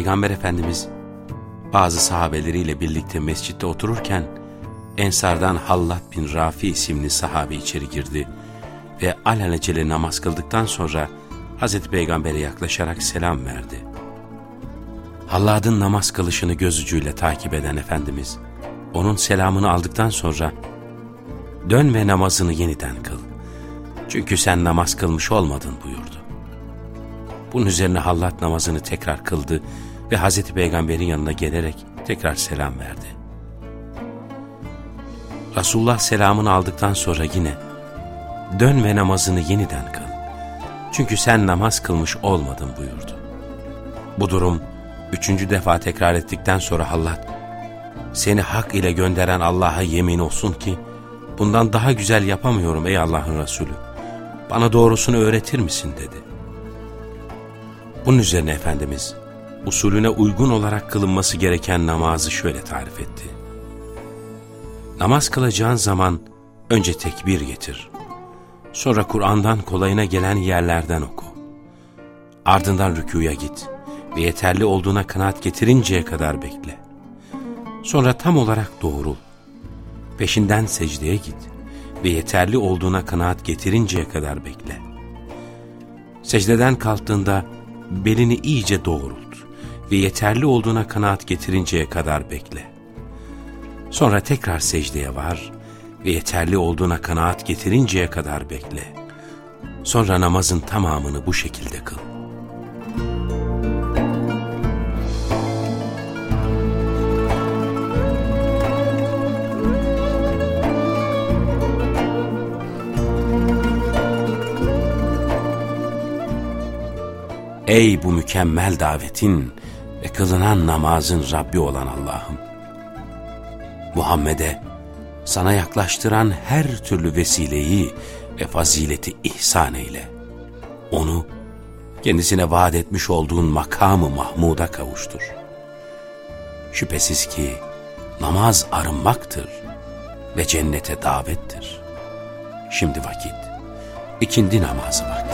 Peygamber Efendimiz bazı sahabeleriyle birlikte mescitte otururken Ensardan Hallat bin Rafi isimli sahabe içeri girdi ve alelacele namaz kıldıktan sonra Hazreti Peygamber'e yaklaşarak selam verdi. Hallad'ın namaz kılışını göz ucuyla takip eden Efendimiz, onun selamını aldıktan sonra "Dön ve namazını yeniden kıl. Çünkü sen namaz kılmış olmadın" buyurdu. Bunun üzerine Hallad namazını tekrar kıldı ve Hazreti Peygamber'in yanına gelerek tekrar selam verdi. Resulullah selamını aldıktan sonra yine "Dön ve namazını yeniden kıl. Çünkü sen namaz kılmış olmadın" buyurdu. Bu durum 3. defa tekrar ettikten sonra Hallad, "Seni hak ile gönderen Allah'a yemin olsun ki bundan daha güzel yapamıyorum ey Allah'ın Resulü. Bana doğrusunu öğretir misin?" dedi. Bunun üzerine Efendimiz usulüne uygun olarak kılınması gereken namazı şöyle tarif etti. Namaz kılacağın zaman önce tekbir getir. Sonra Kur'an'dan kolayına gelen yerlerden oku. Ardından rükûya git ve yeterli olduğuna kanaat getirinceye kadar bekle. Sonra tam olarak doğrul. Peşinden secdeye git ve yeterli olduğuna kanaat getirinceye kadar bekle. Secdeden kalktığında belini iyice doğrult ve yeterli olduğuna kanaat getirinceye kadar bekle. Sonra tekrar secdeye var ve yeterli olduğuna kanaat getirinceye kadar bekle. Sonra namazın tamamını bu şekilde kıl. Ey bu mükemmel davetin ve kılınan namazın Rabbi olan Allah'ım! Muhammed'e sana yaklaştıran her türlü vesileyi ve fazileti ihsan eyle. Onu kendisine vaat etmiş olduğun makamı Mahmud'a kavuştur. Şüphesiz ki namaz arınmaktır ve cennete davettir. Şimdi vakit, ikindi namazı vakti.